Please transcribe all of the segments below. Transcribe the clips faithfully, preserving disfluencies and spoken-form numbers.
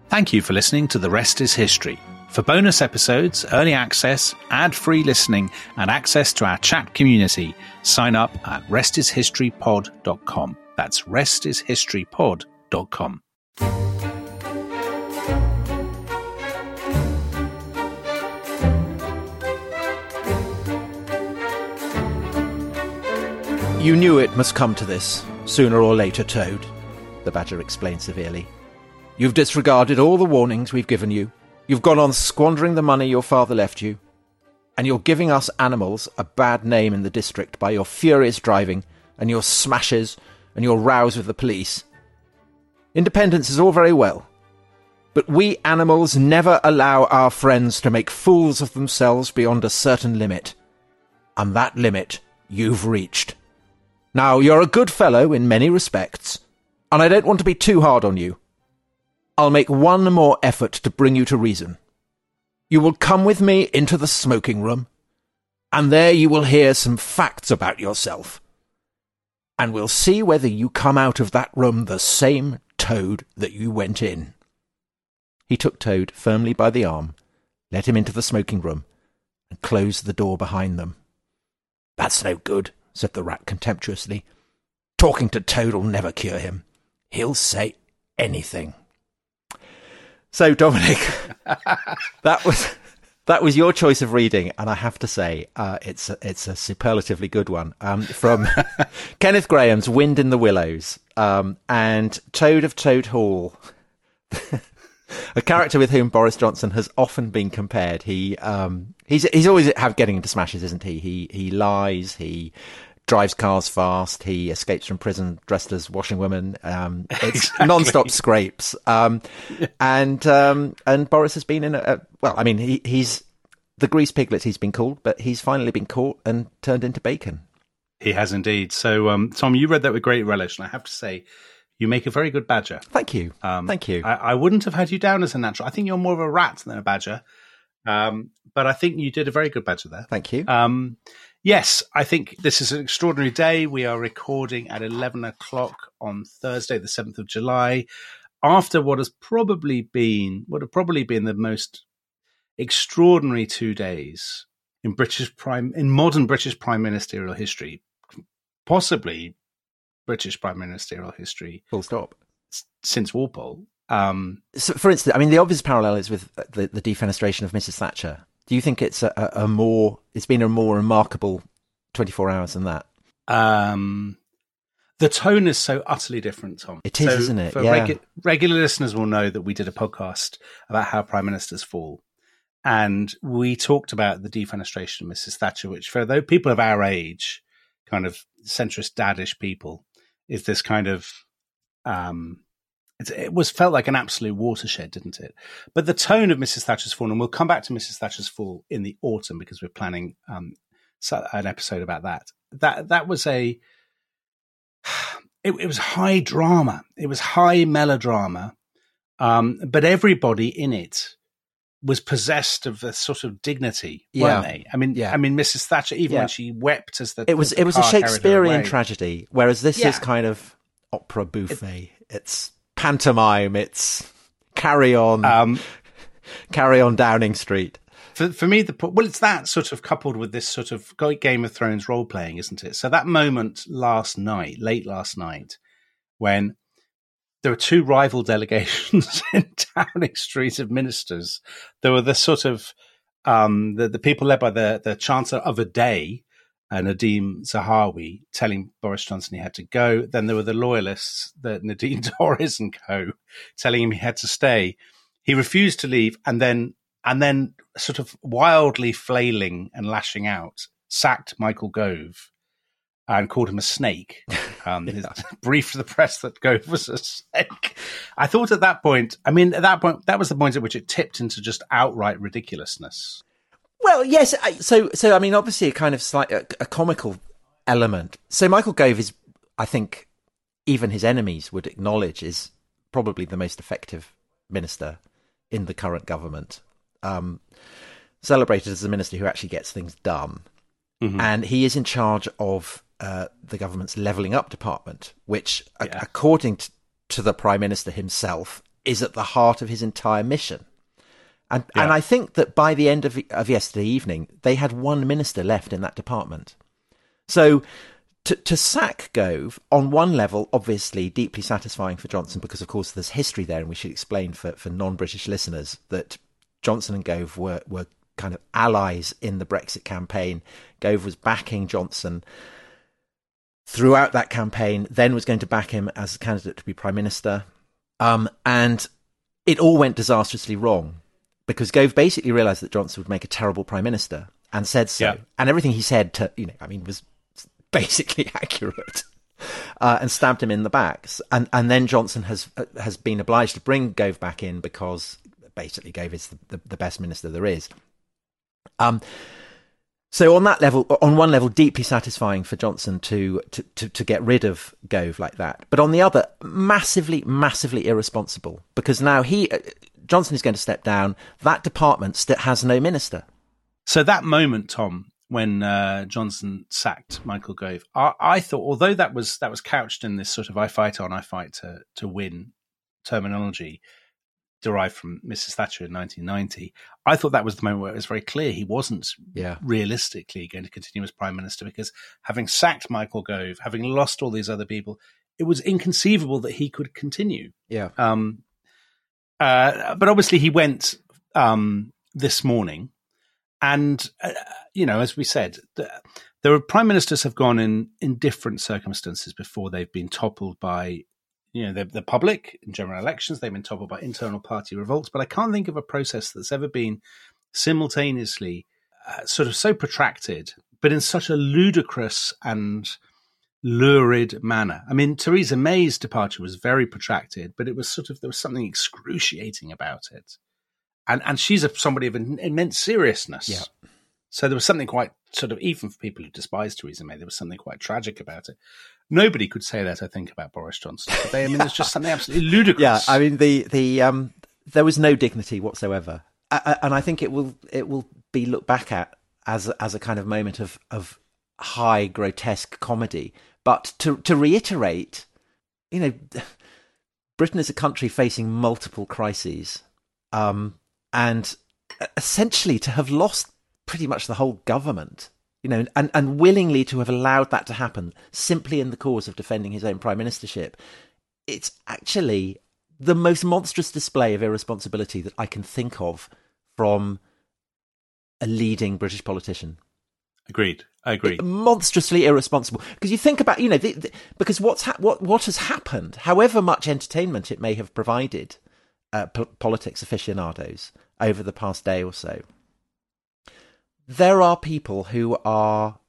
Thank you for listening to The Rest is History. For bonus episodes, early access, ad-free listening, and access to our chat community, sign up at rest is history pod dot com. That's rest is history pod dot com. You knew it must come to this, sooner or later, Toad, the Badger explained severely. You've disregarded all the warnings we've given you. You've gone on squandering the money your father left you. And you're giving us animals a bad name in the district by your furious driving and your smashes and your rows with the police. Independence is all very well, but we animals never allow our friends to make fools of themselves beyond a certain limit. And that limit you've reached. Now, you're a good fellow in many respects, and I don't want to be too hard on you. I'll make one more effort to bring you to reason. You will come with me into the smoking room, and there you will hear some facts about yourself. And we'll see whether you come out of that room the same Toad that you went in. He took Toad firmly by the arm, led him into the smoking room, and closed the door behind them. That's no good, said the Rat contemptuously. Talking to Toad'll never cure him. He'll say anything. So, Dominic, that was that was your choice of reading, and I have to say, uh, it's a, it's a superlatively good one. Um, from Kenneth Grahame's Wind in the Willows, um, and Toad of Toad Hall, a character with whom Boris Johnson has often been compared. He um, he's he's always have getting into smashes, isn't he? He he lies. He drives cars fast. He escapes from prison dressed as washing women. Um, it's exactly. Non-stop scrapes. Um, and um, and Boris has been in a, a well. I mean, he, he's the grease piglet. He's been called, but he's finally been caught and turned into bacon. He has indeed. So, um, Tom, you read that with great relish, and I have to say, you make a very good badger. Thank you. Um, Thank you. I, I wouldn't have had you down as a natural. I think you're more of a rat than a badger. Um, but I think you did a very good badger there. Thank you. Um, yes, I think this is an extraordinary day. We are recording at eleven o'clock on Thursday, the seventh of July, after what has probably been, what have probably been the most extraordinary two days in British prime, in modern British prime ministerial history, possibly British prime ministerial history. Full stop. S- since Walpole. Um, so, for instance, I mean, the obvious parallel is with the, the defenestration of Missus Thatcher. Do you think it's a, a more, it's been a more remarkable twenty-four hours than that? Um, the tone is so utterly different, Tom. It is, so isn't it? For yeah. regu- regular listeners will know that we did a podcast about how prime ministers fall. And we talked about the defenestration of Missus Thatcher, which for though people of our age, kind of centrist daddish people, is this kind of, um, It, it was felt like an absolute watershed, didn't it? But the tone of Missus Thatcher's fall, and we'll come back to Missus Thatcher's fall in the autumn because we're planning um, an episode about that. That that was a, it, it was high drama. It was high melodrama, um, but everybody in it was possessed of a sort of dignity, weren't yeah. they? I mean, yeah. I mean, Missus Thatcher, even yeah. when she wept as the it was the it was a car carried her Shakespearean away. tragedy, whereas this Yeah. is kind of opera bouffe. It, it's pantomime. It's carry on, Um, carry on Downing Street. For for me, the well, it's that sort of coupled with this sort of Game of Thrones role playing, isn't it? So that moment last night, late last night, when there were two rival delegations in Downing Street of ministers. There were the sort of um, the the people led by the the Chancellor of a day, uh, Nadine Zahawi, telling Boris Johnson he had to go. Then there were the loyalists, the Nadine Dorries and co, telling him he had to stay. He refused to leave, and then and then sort of wildly flailing and lashing out, sacked Michael Gove and called him a snake. Um, yeah. His brief to the press that Gove was a snake. I thought at that point, I mean, at that point, that was the point at which it tipped into just outright ridiculousness. Well, yes. So, so I mean, obviously, a kind of slight a, a comical element. So, Michael Gove is, I think, even his enemies would acknowledge, is probably the most effective minister in the current government. Um, celebrated as a minister who actually gets things done, mm-hmm. and he is in charge of uh, the government's levelling up department, which, yeah. a- according to, to the Prime Minister himself, is at the heart of his entire mission. And Yeah. and I think that by the end of, of yesterday evening, they had one minister left in that department. So to, to sack Gove, on one level, obviously deeply satisfying for Johnson, because, of course, there's history there, and we should explain for, for non-British listeners that Johnson and Gove were, were kind of allies in the Brexit campaign. Gove was backing Johnson throughout that campaign, then was going to back him as a candidate to be Prime Minister. Um, and it all went disastrously wrong, because Gove basically realised that Johnson would make a terrible Prime Minister and said so. Yeah. And everything he said, to, you know, I mean, was basically accurate, uh, and stabbed him in the backs. And and then Johnson has uh, has been obliged to bring Gove back in, because basically Gove is the, the, the best minister there is. Um. So on that level, on one level, deeply satisfying for Johnson to, to, to, to get rid of Gove like that. But on the other, massively, massively irresponsible, because now he, Johnson is going to step down. That department st- has no minister. So that moment, Tom, when uh, Johnson sacked Michael Gove, I, I thought, although that was that was couched in this sort of I fight on, I fight to, to win terminology derived from Missus Thatcher in nineteen ninety, I thought that was the moment where it was very clear he wasn't Yeah. realistically going to continue as Prime Minister, because having sacked Michael Gove, having lost all these other people, it was inconceivable that he could continue. Yeah. Um, uh, but obviously he went um, this morning, and, uh, you know, as we said, the, there are Prime Ministers have gone in, in different circumstances before they've been toppled by, you know, the, the public in general elections. They've been toppled by internal party revolts, but I can't think of a process that's ever been simultaneously uh, sort of so protracted, but in such a ludicrous and lurid manner. I mean, Theresa May's departure was very protracted, but it was sort of, there was something excruciating about it. And and she's a, somebody of an immense seriousness. Yeah. So there was something quite sort of, even for people who despise Theresa May, there was something quite tragic about it. Nobody could say that, I think, about Boris Johnson today. I mean, there's just something absolutely ludicrous. Yeah, I mean, the the um, there was no dignity whatsoever, I, I, and I think it will it will be looked back at as as a kind of moment of of high grotesque comedy. But to to reiterate, you know, Britain is a country facing multiple crises, um, and essentially to have lost pretty much the whole government. You know, and, and willingly to have allowed that to happen simply in the cause of defending his own prime ministership. It's actually the most monstrous display of irresponsibility that I can think of from a leading British politician. Agreed. I agree. It, monstrously irresponsible. Because you think about, you know, the, the, because what's ha- what what has happened, however much entertainment it may have provided uh, po- politics aficionados over the past day or so, there are people who are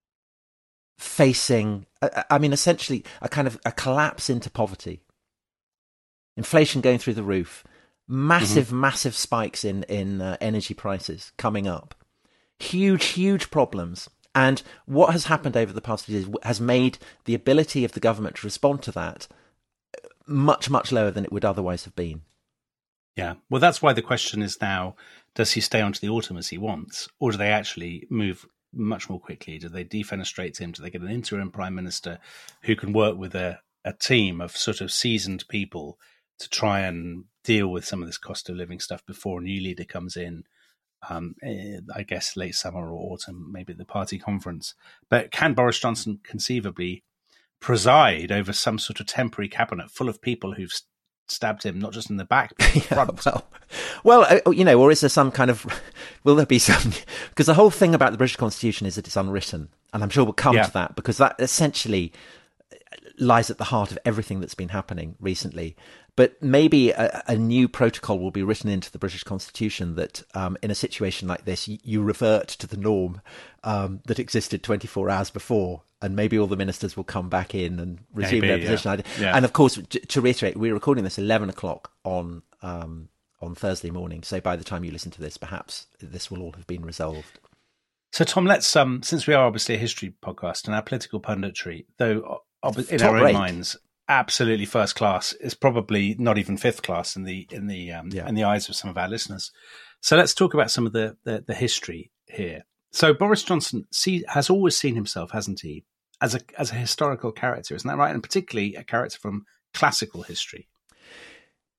facing, I mean, essentially a kind of a collapse into poverty. Inflation going through the roof, massive, mm-hmm. massive spikes in, in uh, energy prices coming up, huge, huge problems. And what has happened over the past few years has made the ability of the government to respond to that much, much lower than it would otherwise have been. Yeah, well, that's why the question is now, does he stay on to the autumn as he wants, or do they actually move much more quickly? Do they defenestrate him? Do they get an interim prime minister who can work with a, a team of sort of seasoned people to try and deal with some of this cost of living stuff before a new leader comes in, um, I guess late summer or autumn, maybe at the party conference? But can Boris Johnson conceivably preside over some sort of temporary cabinet full of people who've stabbed him, not just in the back, but in the front? Yeah, well, well, you know, or is there some kind of, will there be some, because the whole thing about the British Constitution is that it's unwritten, and I'm sure we'll come yeah. to that, because that essentially lies at the heart of everything that's been happening recently. But maybe a, a new protocol will be written into the British Constitution that um, in a situation like this, you, you revert to the norm um, that existed twenty-four hours before, and maybe all the ministers will come back in and resume maybe, their position. Yeah. Yeah. And of course, to, to reiterate, we're recording this eleven o'clock on um, on Thursday morning. So by the time you listen to this, perhaps this will all have been resolved. So Tom, let's um, since we are obviously a history podcast, and our political punditry, though ob- in Top our own rate. minds, absolutely first class, is probably not even fifth class in the in the um, yeah. in the eyes of some of our listeners. So let's talk about some of the the, the history here. So Boris Johnson see, has always seen himself, hasn't he, as a as a historical character, isn't that right? And particularly a character from classical history.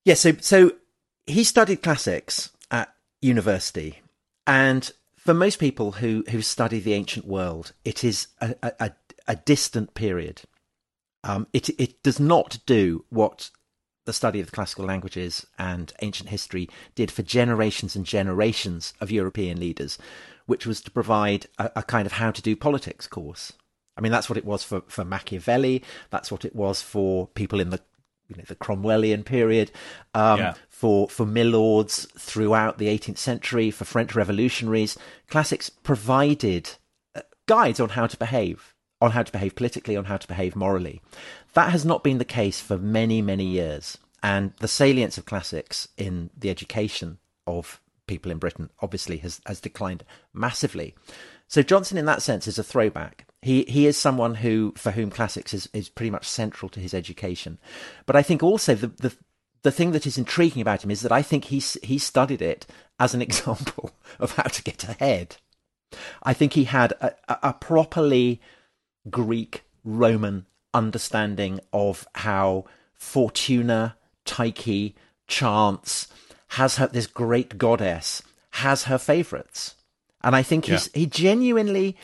Yeah, so so he studied classics at university, and for most people who, who study the ancient world, it is a, a, a distant period. Um, it it does not do what the study of the classical languages and ancient history did for generations and generations of European leaders, which was to provide a, a kind of how to do politics course. I mean, that's what it was for, for Machiavelli. That's what it was for people in the you know the Cromwellian period, um, yeah. for for milords throughout the eighteenth century, for French revolutionaries. Classics provided guides on how to behave, on how to behave politically, on how to behave morally. That has not been the case for many, many years. And the salience of classics in the education of people in Britain obviously has, has declined massively. So Johnson, in that sense, is a throwback. He he is someone who, for whom classics is, is pretty much central to his education. But I think also the, the the thing that is intriguing about him is that I think he he studied it as an example of how to get ahead. I think he had a, a properly Greek Roman understanding of how Fortuna, Tyche, Chance has her, this great goddess has her favourites. And I think he's yeah. he genuinely,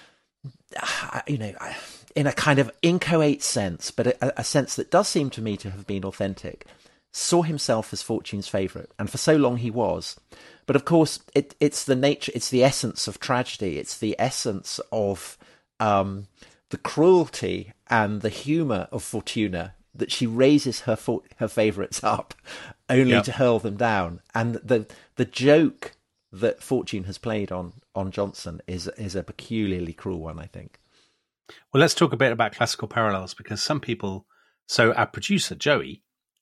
you know, in a kind of inchoate sense, but a, a sense that does seem to me to have been authentic, saw himself as Fortune's favourite. And for so long he was. But of course, it, it's the nature, it's the essence of tragedy. It's the essence of um, the cruelty and the humour of Fortuna that she raises her for, her favourites up only yep. to hurl them down. And the the joke that Fortune has played on on Johnson is is a peculiarly cruel one, I think. Well, let's talk a bit about classical parallels, because some people, so our producer Joey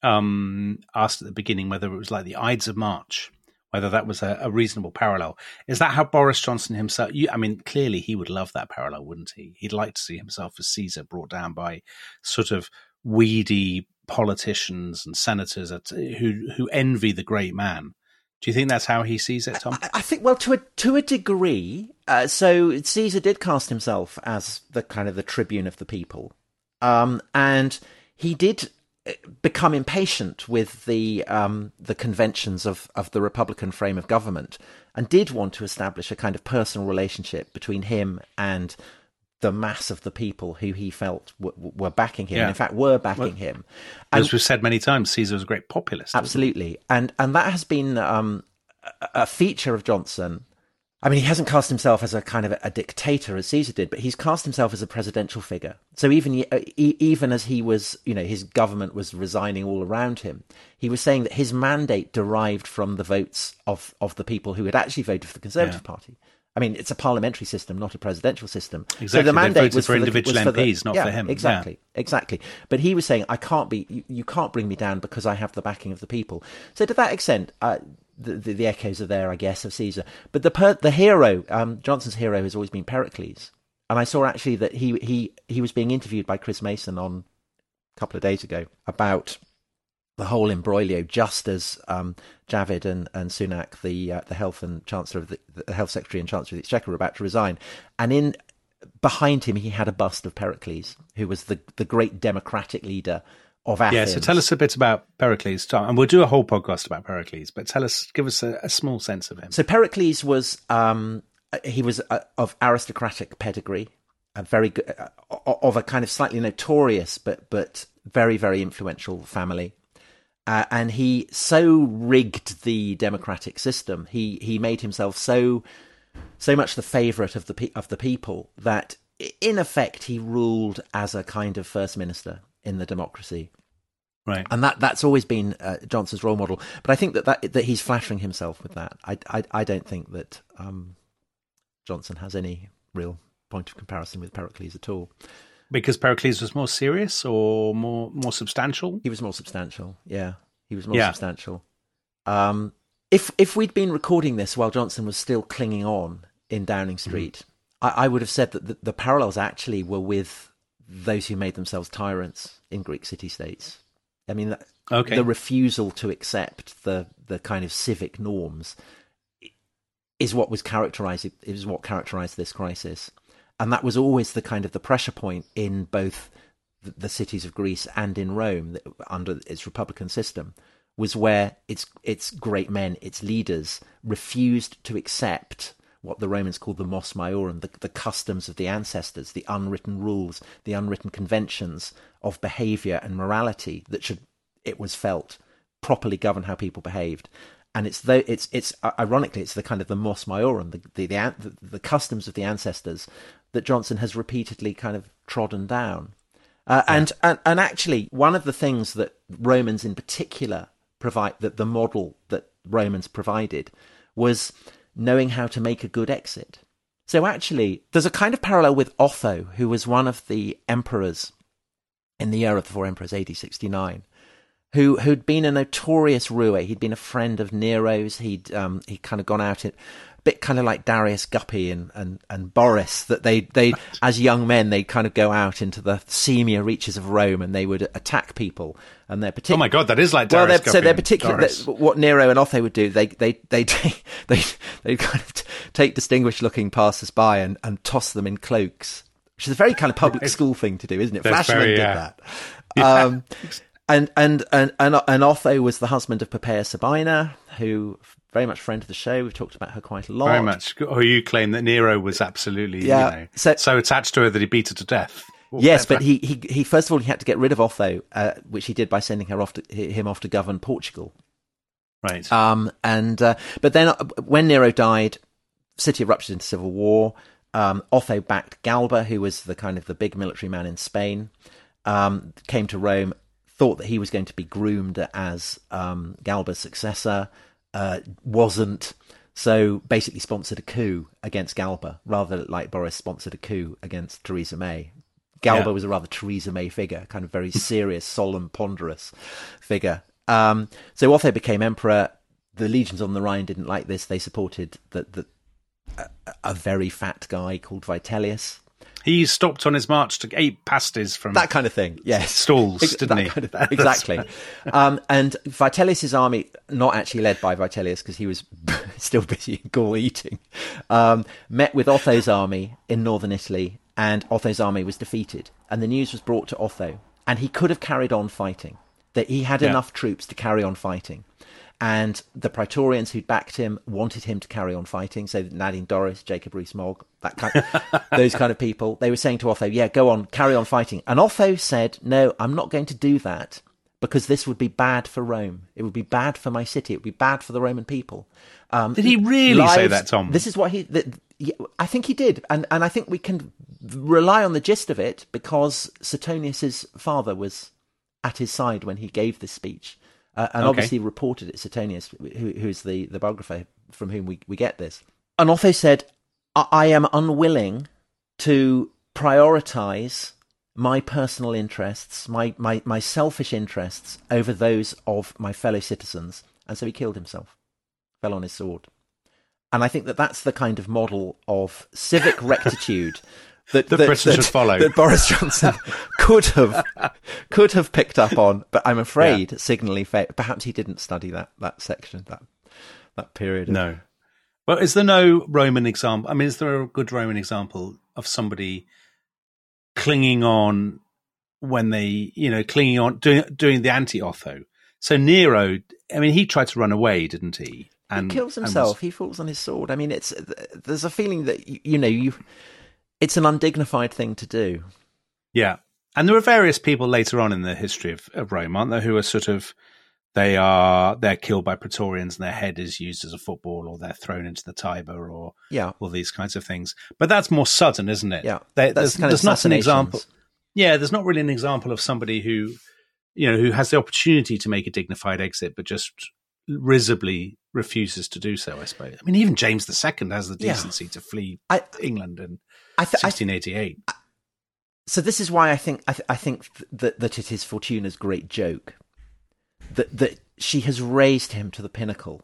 um, asked at the beginning whether it was like the Ides of March, whether that was a, a reasonable parallel. Is that how Boris Johnson himself, you, I mean, clearly he would love that parallel, wouldn't he? He'd like to see himself as Caesar brought down by sort of weedy politicians and senators at, who who envy the great man. Do you think that's how he sees it, Tom? I, I think, well, to a to a degree. Uh, so Caesar did cast himself as the kind of the tribune of the people, um, and he did become impatient with the um, the conventions of, of the Republican frame of government, and did want to establish a kind of personal relationship between him and the mass of the people who he felt w- were backing him, yeah. and in fact were backing well, him. And, as we've said many times, Caesar was a great populist. Absolutely. And and that has been um, a feature of Johnson. I mean, he hasn't cast himself as a kind of a, a dictator as Caesar did, but he's cast himself as a presidential figure. So even even as he was, you know, his government was resigning all around him, he was saying that his mandate derived from the votes of, of the people who had actually voted for the Conservative yeah. Party. I mean, it's a parliamentary system, not a presidential system. Exactly. So the mandate was for, for individual the, was M Ps, for the, not yeah, for him. Exactly, yeah. exactly. But he was saying, "I can't be. You, you can't bring me down because I have the backing of the people." So to that extent, uh, the, the the echoes are there, I guess, of Caesar. But the per, the hero, um, Johnson's hero, has always been Pericles. And I saw actually that he he he was being interviewed by Chris Mason on a couple of days ago about the whole imbroglio, just as um, Javid and, and Sunak, the uh, the health and chancellor of the, the health secretary and chancellor of the Exchequer, were about to resign, and in behind him he had a bust of Pericles, who was the the great democratic leader of Athens. Yeah, so tell us a bit about Pericles, Tom, and we'll do a whole podcast about Pericles. But tell us, give us a, a small sense of him. So Pericles was um, he was uh, of aristocratic pedigree, a very good, uh, of a kind of slightly notorious but but very very influential family. Uh, and he so rigged the democratic system. He he made himself so so much the favourite of the pe- of the people that, in effect, he ruled as a kind of first minister in the democracy. Right, and that that's always been uh, Johnson's role model. But I think that, that that he's flattering himself with that. I I, I don't think that um, Johnson has any real point of comparison with Pericles at all. Because Pericles was more serious or more more substantial? He was more substantial, yeah. He was more yeah. substantial. Um, if if we'd been recording this while Johnson was still clinging on in Downing Street, mm-hmm. I, I would have said that the, the parallels actually were with those who made themselves tyrants in Greek city-states. I mean, okay. the refusal to accept the, the kind of civic norms is what was characterized, is what characterized this crisis. And that was always the kind of the pressure point in both the cities of Greece and in Rome under its republican system, was where its its great men, its leaders, refused to accept what the Romans called the mos maiorum, the, the customs of the ancestors, the unwritten rules, the unwritten conventions of behaviour and morality that should, it was felt, properly govern how people behaved. And it's though it's it's ironically it's the kind of the mos maiorum, the the, the the customs of the ancestors that Johnson has repeatedly kind of trodden down. Uh, yeah. and, and and actually, one of the things that Romans in particular provide, that the model that Romans provided, was knowing how to make a good exit. So actually, there's a kind of parallel with Otho, who was one of the emperors in the era of the four emperors, A D sixty-nine, who who'd been a notorious roué. He'd been a friend of Nero's. He'd um, he'd kind of gone out it. A bit kind of like Darius Guppy and, and, and Boris, that they they as young men they'd kind of go out into the seamier reaches of Rome and they would attack people. And they're particular. Oh my God, that is like Darius well, Guppy. So they're particular. What Nero and Otho would do, they they they take they they kind of take distinguished looking passers-by and, and toss them in cloaks, which is a very kind of public school thing to do, isn't it? Flashman did yeah. that. Yeah. Um, and, and and and and Otho was the husband of Poppaea Sabina, who. Very much friend of the show. We've talked about her quite a lot. Very much. Oh, you claim that Nero was absolutely, yeah. you know, so, so attached to her that he beat her to death. Yes, but he, he, he first of all, he had to get rid of Otho, uh, which he did by sending her off to, him off to govern Portugal. Right. Um, and uh, but then uh, when Nero died, the city erupted into civil war. Um, Otho backed Galba, who was the kind of the big military man in Spain, um, came to Rome, thought that he was going to be groomed as um, Galba's successor. Uh, wasn't, so basically sponsored a coup against Galba, rather like Boris sponsored a coup against Theresa May. Galba yeah. was a rather Theresa May figure, kind of very serious, solemn, ponderous figure. Um, so Otho became emperor. The legions on the Rhine didn't like this. They supported the, the, a, a very fat guy called Vitellius. He stopped on his march to eat pasties from that kind of thing. Yes, stalls, Ex- didn't he? Kind of, exactly. um, and Vitellius's army, not actually led by Vitellius because he was still busy in Gaul eating, um, met with Otho's army in northern Italy, and Otho's army was defeated. And the news was brought to Otho, and he could have carried on fighting. That he had yeah. enough troops to carry on fighting. And the Praetorians who'd backed him wanted him to carry on fighting. So Nadine Dorris, Jacob Rees-Mogg, that kind, those kind of people. They were saying to Otho, "Yeah, go on, carry on fighting." And Otho said, "No, I'm not going to do that because this would be bad for Rome. It would be bad for my city. It would be bad for the Roman people." Um, did he really lives, say that, Tom? This is what he. The, yeah, I think he did, and and I think we can rely on the gist of it because Suetonius's father was at his side when he gave this speech. Uh, and okay. obviously reported it, Suetonius, who, who's the, the biographer from whom we, we get this. And Otho said, I, I am unwilling to prioritise my personal interests, my, my, my selfish interests, over those of my fellow citizens. And so he killed himself, fell on his sword. And I think that that's the kind of model of civic rectitude That, the that, British that, should follow. That Boris Johnson could have could have picked up on, but I'm afraid yeah. signally failed. Perhaps he didn't study that that section, that that period. Of... No. Well, is there no Roman example? I mean, is there a good Roman example of somebody clinging on when they, you know, clinging on, doing doing the anti-Otho? So Nero, I mean, he tried to run away, didn't he? And he kills himself. Was... He falls on his sword. I mean, it's there's a feeling that you, you know you. It's an undignified thing to do. Yeah. And there are various people later on in the history of, of Rome, aren't there, who are sort of, they are, they're killed by Praetorians and their head is used as a football or they're thrown into the Tiber or yeah. all these kinds of things. But that's more sudden, isn't it? Yeah. They, there's kind there's of not an example. Yeah, there's not really an example of somebody who, you know, who has the opportunity to make a dignified exit, but just risibly refuses to do so, I suppose. I mean, even James the Second has the decency yeah. to flee I, England and I th- sixteen eighty-eight. I th- so this is why I think I, th- I think that that it is Fortuna's great joke that that she has raised him to the pinnacle,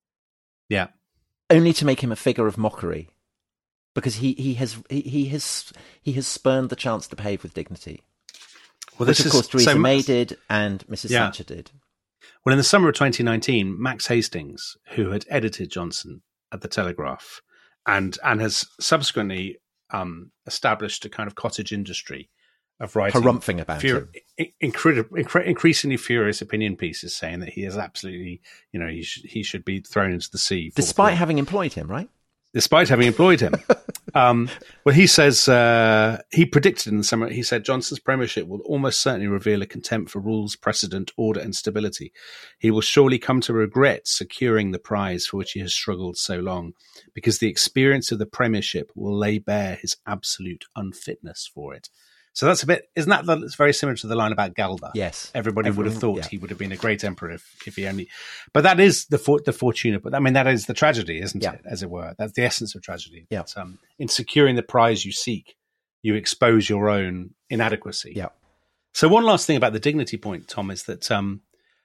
yeah, only to make him a figure of mockery, because he, he has he, he has he has spurned the chance to behave with dignity, well, which of course Theresa so May did and Missus Yeah. Thatcher did. Well, in the summer of twenty nineteen, Max Hastings, who had edited Johnson at the Telegraph, and and has subsequently Um, established a kind of cottage industry of writing harumphing about fur- it. Incredible, incre- increasingly furious opinion pieces saying that he is absolutely, you know, he, sh- he should be thrown into the sea. Despite having employed him, right? Despite having employed him. um, well, he says, uh, he predicted in the summer, he said, Johnson's premiership will almost certainly reveal a contempt for rules, precedent, order, and stability. He will surely come to regret securing the prize for which he has struggled so long, because the experience of the premiership will lay bare his absolute unfitness for it. So that's a bit, isn't that the, it's very similar to the line about Galba? Yes. Everybody Everyone, would have thought yeah. he would have been a great emperor if, if he only, but that is the for, the fortuna, but I mean, that is the tragedy, isn't yeah. it? As it were. That's the essence of tragedy. Yeah. That, um, in securing the prize you seek, you expose your own inadequacy. Yeah. So one last thing about the dignity point, Tom, is that, um,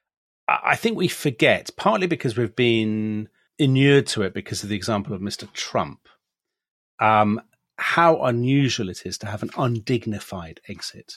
I think we forget, partly because we've been inured to it because of the example of Mister Trump, um, how unusual it is to have an undignified exit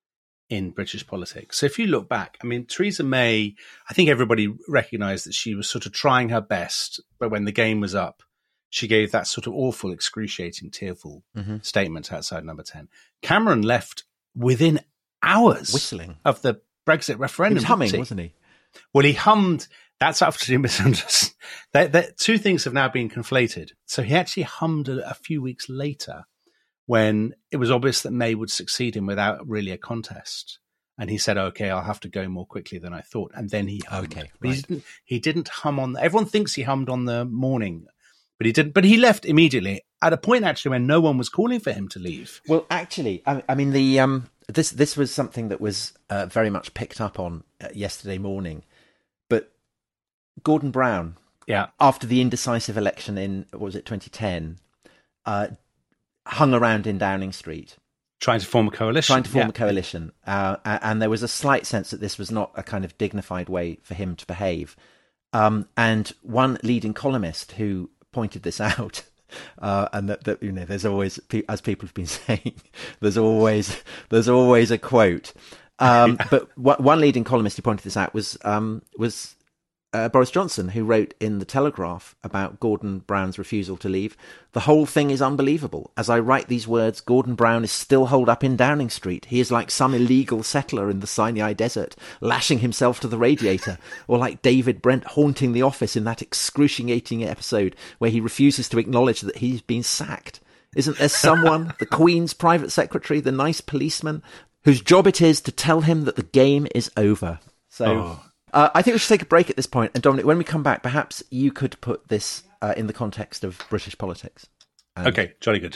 in British politics. So if you look back, I mean, Theresa May, I think everybody recognized that she was sort of trying her best, but when the game was up, she gave that sort of awful, excruciating, tearful mm-hmm. statement outside Number ten. Cameron left within hours whistling of the Brexit referendum. He was humming, wasn't he? Well, he hummed. That's absolutely misunderstood. That, that, two things have now been conflated. So he actually hummed a, a few weeks later when it was obvious that May would succeed him without really a contest. And he said, okay, I'll have to go more quickly than I thought. And then he hummed. Okay, but right. he didn't, he didn't hum on, the, everyone thinks he hummed on the morning, but he didn't. But he left immediately at a point actually when no one was calling for him to leave. Well, actually, I, I mean, the um, this this was something that was uh, very much picked up on uh, yesterday morning. But Gordon Brown, yeah, after the indecisive election in, what was it, twenty ten, uh, hung around in Downing Street. Trying to form a coalition. Trying to form yeah. a coalition. Uh, and there was a slight sense that this was not a kind of dignified way for him to behave. Um, and one leading columnist who pointed this out, uh, and that, that, you know, there's always, as people have been saying, there's always, there's always a quote. Um, but one leading columnist who pointed this out was, um, was, Uh, Boris Johnson, who wrote in The Telegraph about Gordon Brown's refusal to leave. The whole thing is unbelievable. As I write these words, Gordon Brown is still holed up in Downing Street. He is like some illegal settler in the Sinai desert, lashing himself to the radiator, or like David Brent haunting the office in that excruciating episode where he refuses to acknowledge that he's been sacked. Isn't there someone, the Queen's private secretary, the nice policeman, whose job it is to tell him that the game is over? So... Oh. Uh, I think we should take a break at this point. And Dominic, when we come back, perhaps you could put this uh, in the context of British politics. And okay, jolly good.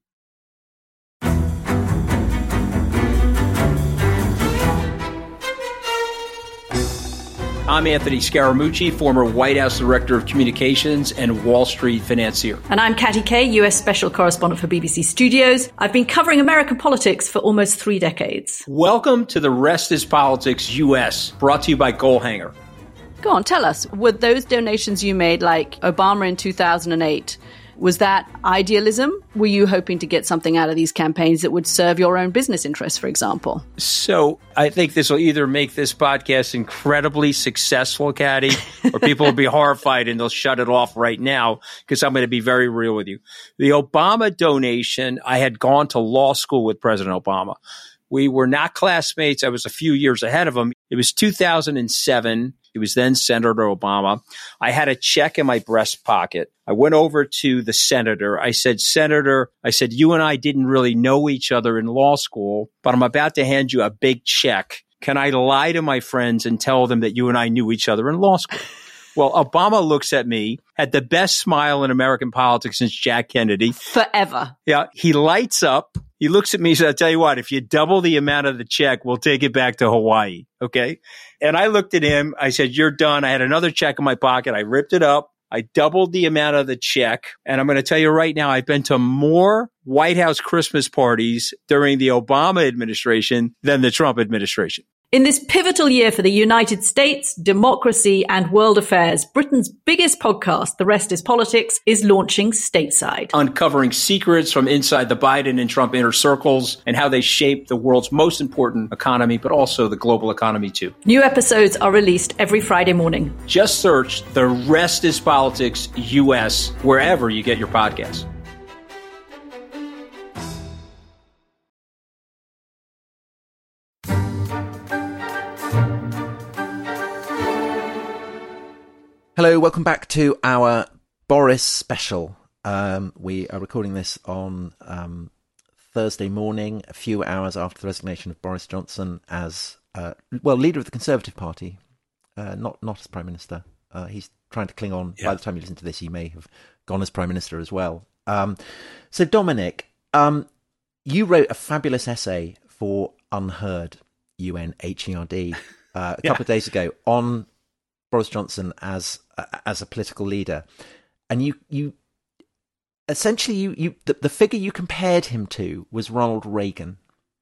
I'm Anthony Scaramucci, former White House Director of Communications and Wall Street financier. And I'm Katty Kay, U S Special Correspondent for B B C Studios. I've been covering American politics for almost three decades. Welcome to The Rest is Politics U S, brought to you by Goalhanger. Go on, tell us, were those donations you made, like Obama in two thousand eight, was that idealism? Were you hoping to get something out of these campaigns that would serve your own business interests, for example? So I think this will either make this podcast incredibly successful, Katty, or people will be horrified and they'll shut it off right now because I'm going to be very real with you. The Obama donation, I had gone to law school with President Obama. We were not classmates. I was a few years ahead of him. It was two thousand seven. He was then Senator Obama. I had a check in my breast pocket. I went over to the senator. I said, Senator, I said, you and I didn't really know each other in law school, but I'm about to hand you a big check. Can I lie to my friends and tell them that you and I knew each other in law school? Well, Obama looks at me, had the best smile in American politics since Jack Kennedy. Forever. Yeah. He lights up. He looks at me and says, I'll tell you what, if you double the amount of the check, we'll take it back to Hawaii. Okay. And I looked at him. I said, you're done. I had another check in my pocket. I ripped it up. I doubled the amount of the check. And I'm going to tell you right now, I've been to more White House Christmas parties during the Obama administration than the Trump administration. In this pivotal year for the United States, democracy, and world affairs, Britain's biggest podcast, The Rest is Politics, is launching stateside. Uncovering secrets from inside the Biden and Trump inner circles and how they shape the world's most important economy, but also the global economy too. New episodes are released every Friday morning. Just search The Rest is Politics U S wherever you get your podcasts. Hello, welcome back to our Boris special. Um, we are recording this on um, Thursday morning, a few hours after the resignation of Boris Johnson as, uh, well, leader of the Conservative Party, uh, not not as Prime Minister. Uh, he's trying to cling on. Yeah. By the time you listen to this, he may have gone as Prime Minister as well. Um, so, Dominic, um, you wrote a fabulous essay for Unheard, U N H E R D, uh, a yeah. couple of days ago on Boris Johnson as uh, as a political leader, and you you essentially you you the, the figure you compared him to was Ronald Reagan.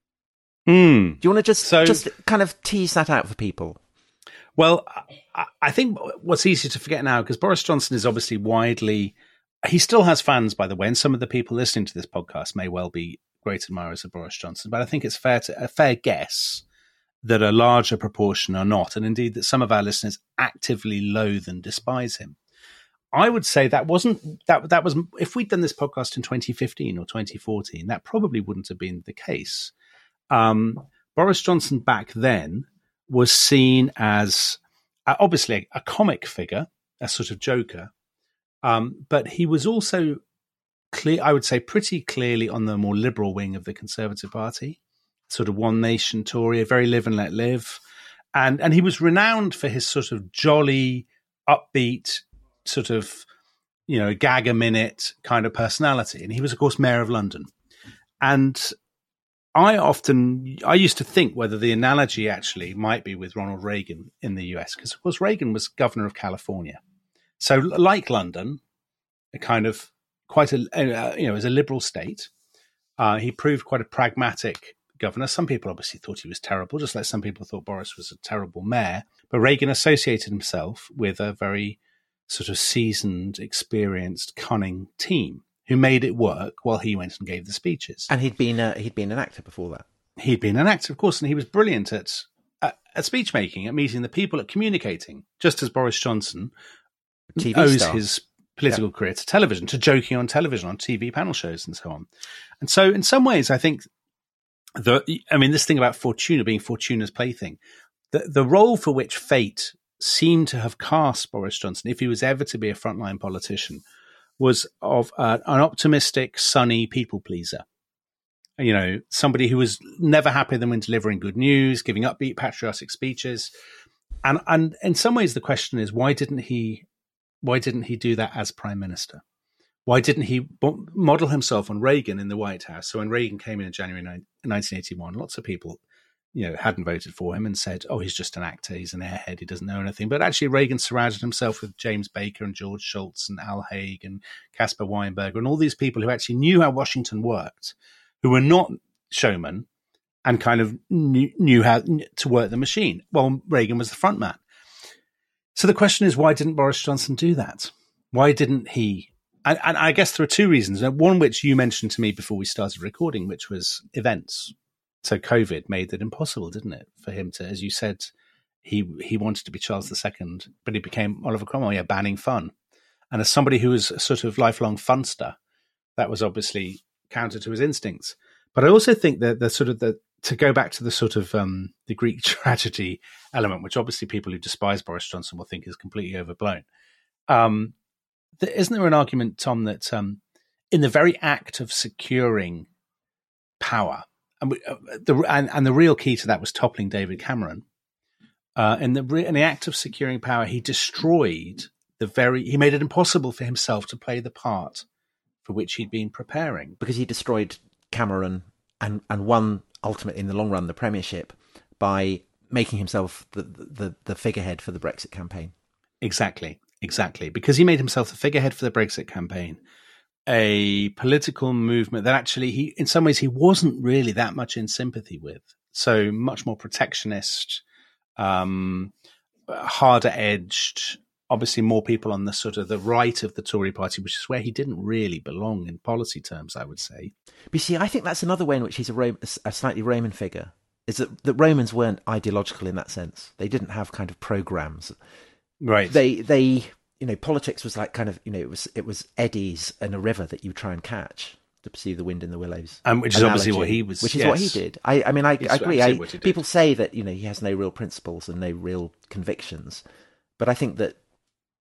Mm. Do you want to just so, just kind of tease that out for people? Well, I, I think what's easy to forget now, because Boris Johnson is obviously widely, he still has fans, by the way, and some of the people listening to this podcast may well be great admirers of Boris Johnson, but I think it's fair to a fair guess that a larger proportion are not, and indeed that some of our listeners actively loathe and despise him. I would say that wasn't that that was if we'd done this podcast in twenty fifteen or twenty fourteen, that probably wouldn't have been the case. Um, Boris Johnson back then was seen as uh, obviously a, a comic figure, a sort of joker, um, but he was also clear. I would say pretty clearly on the more liberal wing of the Conservative Party, sort of one nation Tory, a very live and let live, and and he was renowned for his sort of jolly, upbeat, sort of, you know, gag a minute kind of personality. And he was, of course, Mayor of London. And I often, I used to think whether the analogy actually might be with Ronald Reagan in the U S, because, of course, Reagan was governor of California. So like London, a kind of quite a, uh, you know, as a liberal state, uh, he proved quite a pragmatic governor. Some people obviously thought he was terrible, just like some people thought Boris was a terrible mayor. But Reagan associated himself with a very sort of seasoned, experienced, cunning team who made it work while he went and gave the speeches. And he'd been uh, he'd been an actor before that. He'd been an actor, of course, and he was brilliant at, at at speech making, at meeting the people, at communicating. Just as Boris Johnson T V owes star. his political yeah. career to television, to joking on television, on T V panel shows, and so on. And so, in some ways, I think the I mean, this thing about Fortuna being Fortuna's plaything, the the role for which fate seemed to have cast Boris Johnson, if he was ever to be a frontline politician, was of uh, an optimistic, sunny people pleaser. You know, somebody who was never happier than when delivering good news, giving upbeat, patriotic speeches. And and in some ways, the question is, why didn't he? Why didn't he do that as prime minister? Why didn't he model himself on Reagan in the White House? So when Reagan came in in January nineteen eighty-one, lots of people, you know, hadn't voted for him and said, oh, he's just an actor, he's an airhead, he doesn't know anything. But actually, Reagan surrounded himself with James Baker and George Shultz and Al Haig and Caspar Weinberger and all these people who actually knew how Washington worked, who were not showmen and kind of knew, knew how to work the machine. Well, Reagan was the front man. So the question is, why didn't Boris Johnson do that? Why didn't he? And, and I guess there are two reasons. One, which you mentioned to me before we started recording, which was events. So COVID made it impossible, didn't it, for him to, as you said, he he wanted to be Charles the Second, but he became Oliver Cromwell, yeah, banning fun. And as somebody who was a sort of lifelong funster, that was obviously counter to his instincts. But I also think that the sort of the to go back to the sort of um, the Greek tragedy element, which obviously people who despise Boris Johnson will think is completely overblown. Um, there, isn't there an argument, Tom, that um, in the very act of securing power, And, we, uh, the, and, and the real key to that was toppling David Cameron. Uh, in the in the act of securing power, he destroyed the very. He made it impossible for himself to play the part for which he'd been preparing, because he destroyed Cameron and and won ultimately in the long run the premiership by making himself the the, the figurehead for the Brexit campaign. Exactly, exactly, because he made himself the figurehead for the Brexit campaign. A political movement that actually he, in some ways, he wasn't really that much in sympathy with. So much more protectionist, um, harder edged, obviously more people on the sort of the right of the Tory party, which is where he didn't really belong in policy terms, I would say. But you see, I think that's another way in which he's a, Ro- a slightly Roman figure, is that the Romans weren't ideological in that sense. They didn't have kind of programs. Right. They, they, you know, politics was like kind of, you know, it was it was eddies in a river that you try and catch to perceive the wind in the willows. Um, which is analogy, obviously what he was. Which is yes. what he did. I, I mean, I, I agree. I, people did. say that, you know, he has no real principles and no real convictions. But I think that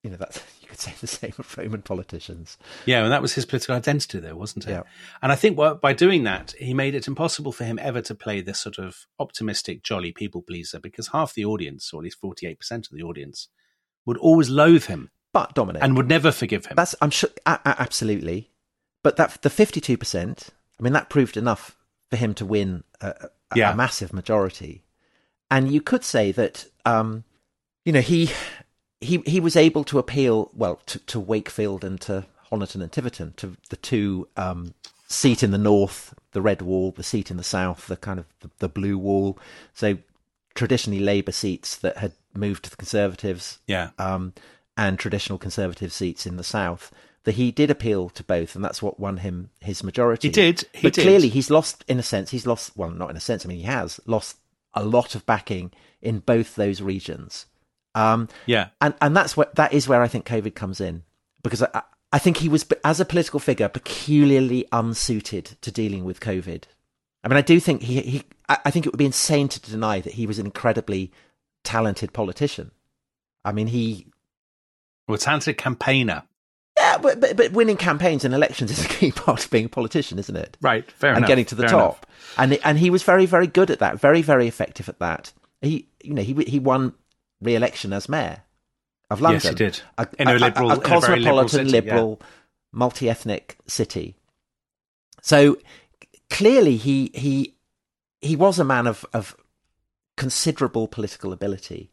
you know, that's, you could say the same of Roman politicians. Yeah, and that was his political identity, though, wasn't it? Yeah. And I think what, by doing that, he made it impossible for him ever to play this sort of optimistic, jolly people pleaser, because half the audience, or at least forty-eight percent of the audience, would always loathe him. But Dominic, and would never forgive him. That's I'm sure, a- a- absolutely. But that the fifty-two percent, I mean, that proved enough for him to win a, a, yeah. a massive majority. And you could say that, um, you know, he. He he was able to appeal, well, to, to Wakefield and to Honiton and Tiverton, to the two um, seat in the north, the red wall, the seat in the south, the kind of the, the blue wall. So traditionally Labour seats that had moved to the Conservatives, yeah, um, and traditional Conservative seats in the south. That he did appeal to both, and that's what won him his majority. He did. He but did. Clearly, he's lost in a sense. He's lost, well, not in a sense. I mean, he has lost a lot of backing in both those regions. Um, yeah, and and that's what that is where I think COVID comes in, because I, I think he was, as a political figure, peculiarly unsuited to dealing with COVID. I mean, I do think he he I think it would be insane to deny that he was an incredibly talented politician. I mean, he well, talented campaigner. Yeah, but, but but winning campaigns and elections is a key part of being a politician, isn't it? Right, fair and enough. And getting to the fair top, enough. and and he was very very good at that, very very effective at that. He you know he he won re-election as mayor of London. Yes, he did. A, in a, a, liberal, a, a cosmopolitan, liberal, city, liberal yeah. multi-ethnic city. So clearly, he he he was a man of of considerable political ability.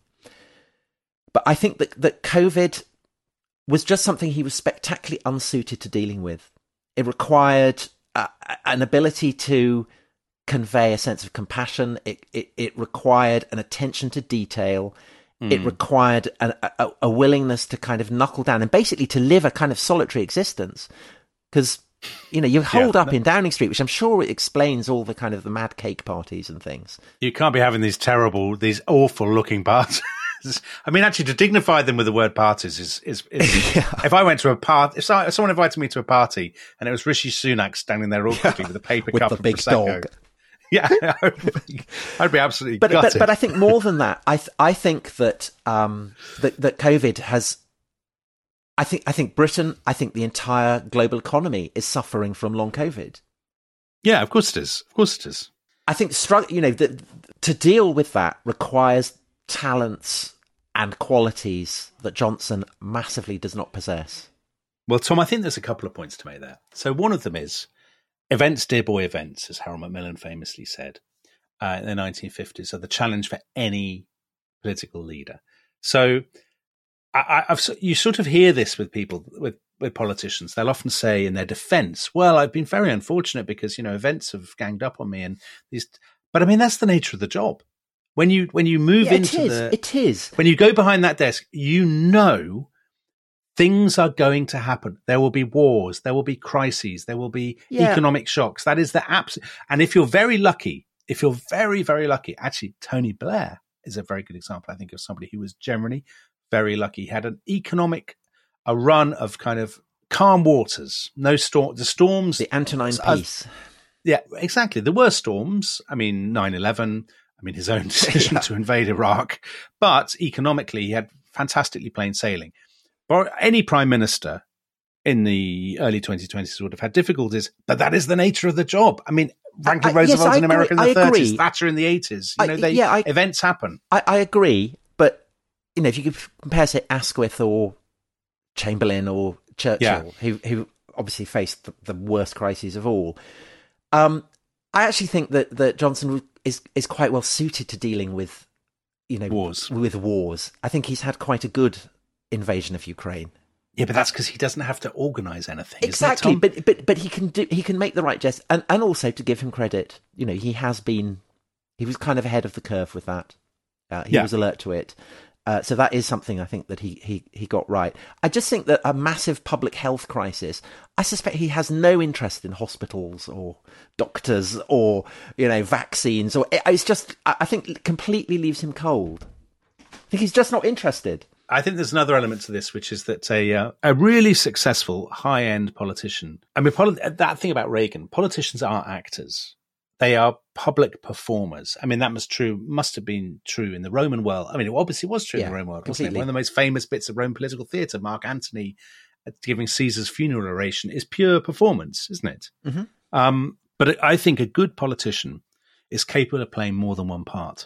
But I think that that COVID was just something he was spectacularly unsuited to dealing with. It required uh, an ability to convey a sense of compassion. It, it, it required an attention to detail. Mm. It required a, a, a willingness to kind of knuckle down and basically to live a kind of solitary existence. Because, you know, you hold yeah, up in Downing Street, which I'm sure explains all the kind of the mad cake parties and things. You can't be having these terrible, these awful looking parties. I mean, actually, to dignify them with the word parties is, is, is yeah. if I went to a party, if someone invited me to a party and it was Rishi Sunak standing there awkwardly yeah. with a paper with cup the of big Prosecco. Dog. Yeah, I'd be, I'd be absolutely but, gutted. But, but I think more than that, I th- I think that um that, that COVID has, I think I think Britain, I think the entire global economy is suffering from long COVID. Yeah, of course it is. Of course it is. I think stru- you know the, to deal with that requires talents and qualities that Johnson massively does not possess. Well, Tom, I think there's a couple of points to make there. So one of them is, events, dear boy, events, as Harold Macmillan famously said uh, in the nineteen fifties, are the challenge for any political leader. So I, I've, you sort of hear this with people, with, with politicians. They'll often say in their defense, well, I've been very unfortunate because, you know, events have ganged up on me. and these. But I mean, that's the nature of the job. When you when you move yeah, into it is, the... It is. When you go behind that desk, you know things are going to happen. There will be wars. There will be crises. There will be yeah. economic shocks. That is the absolute. And if you're very lucky, if you're very, very lucky, actually, Tony Blair is a very good example, I think, of somebody who was generally very lucky. He had an economic, a run of kind of calm waters, no storm, the storms. The Antonine uh, Peace. Yeah, exactly. There were storms. I mean, nine eleven, I mean, his own decision yeah. to invade Iraq. But economically, he had fantastically plain sailing. Or any prime minister in the early twenty twenties would have had difficulties, but that is the nature of the job. I mean, Franklin I, Roosevelt yes, in America agree, in the I thirties, agree. Thatcher in the eighties. You know, I, they yeah, I, events happen. I, I agree, but you know, if you could compare, say, Asquith or Chamberlain or Churchill, yeah. who who obviously faced the, the worst crises of all, um, I actually think that that Johnson is is quite well suited to dealing with, you know, wars. With wars, I think he's had quite a good invasion of Ukraine. Yeah, but that's because he doesn't have to organise anything. Exactly, isn't it, Tom? but but but he can do he can make the right gest, and and also to give him credit, you know, he has been he was kind of ahead of the curve with that. Uh, he yeah. was alert to it, uh, so that is something I think that he he he got right. I just think that a massive public health crisis, I suspect he has no interest in hospitals or doctors or, you know, vaccines, or it's just I think it completely leaves him cold. I think he's just not interested. I think there's another element to this, which is that a uh, a really successful high-end politician. I mean, poli- that thing about Reagan, politicians are actors. They are public performers. I mean, that must true must have been true in the Roman world. I mean, it obviously was true Yeah, in the Roman world. completely. Wasn't it? One of the most famous bits of Roman political theatre, Mark Antony giving Caesar's funeral oration, is pure performance, isn't it? Mm-hmm. Um, but I think a good politician is capable of playing more than one part.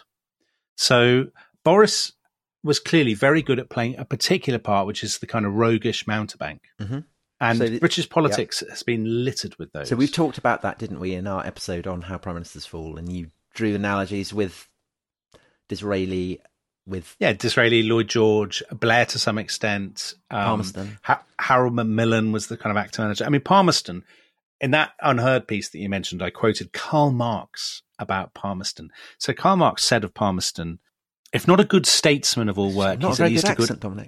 So Boris was clearly very good at playing a particular part, which is the kind of roguish mountebank. Mm-hmm. And So the- British politics has been littered with those. So we've talked about that, didn't we, in our episode on how prime ministers fall, and you drew analogies with Disraeli, with Yeah, Disraeli, Lloyd George, Blair to some extent. Um, Palmerston. Ha- Harold Macmillan was the kind of actor manager. I mean, Palmerston, in that Unheard piece that you mentioned, I quoted Karl Marx about Palmerston. So Karl Marx said of Palmerston, if not a good statesman of all work, Not he's a at very least good a good... accent, Dominic.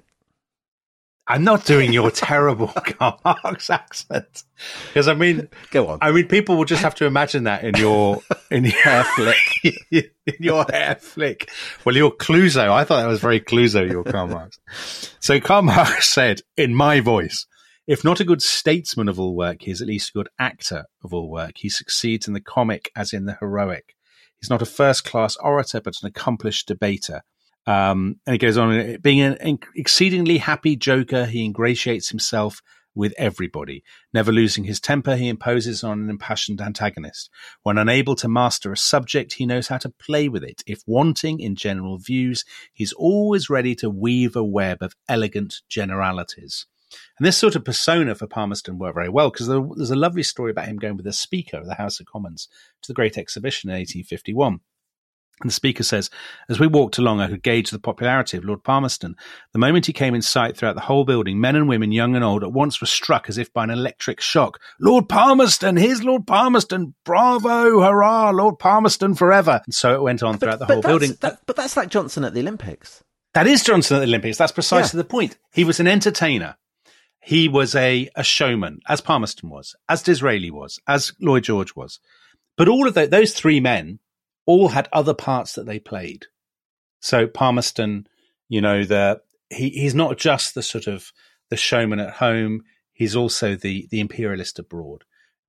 I'm not doing your terrible Karl Marx accent. Because, I mean... Go on. I mean, people will just have to imagine that in your... in your Hair flick. in your hair flick. Well, you're Clouseau. I thought that was very Clouseau, your Karl Marx. So Karl Marx said, in my voice, if not a good statesman of all work, he is at least a good actor of all work. He succeeds in the comic as in the heroic. He's not a first-class orator, but an accomplished debater. Um, and it goes on, being an exceedingly happy joker, he ingratiates himself with everybody. Never losing his temper, he imposes on an impassioned antagonist. When unable to master a subject, he knows how to play with it. If wanting in general views, he's always ready to weave a web of elegant generalities. And this sort of persona for Palmerston worked very well, because there's a lovely story about him going with the Speaker of the House of Commons to the Great Exhibition in eighteen fifty-one. And the Speaker says, as we walked along, I could gauge the popularity of Lord Palmerston. The moment he came in sight throughout the whole building, men and women, young and old, at once were struck as if by an electric shock. Lord Palmerston! Here's Lord Palmerston! Bravo! Hurrah! Lord Palmerston forever! And so it went on throughout the whole that's, building. That, but that's like Johnson at the Olympics. That is Johnson at the Olympics. That's precisely Yeah. the point. He was an entertainer. He was a, a showman, as Palmerston was, as Disraeli was, as Lloyd George was. But all of the, those three men all had other parts that they played. So Palmerston, you know, the he, he's not just the sort of the showman at home. He's also the the imperialist abroad.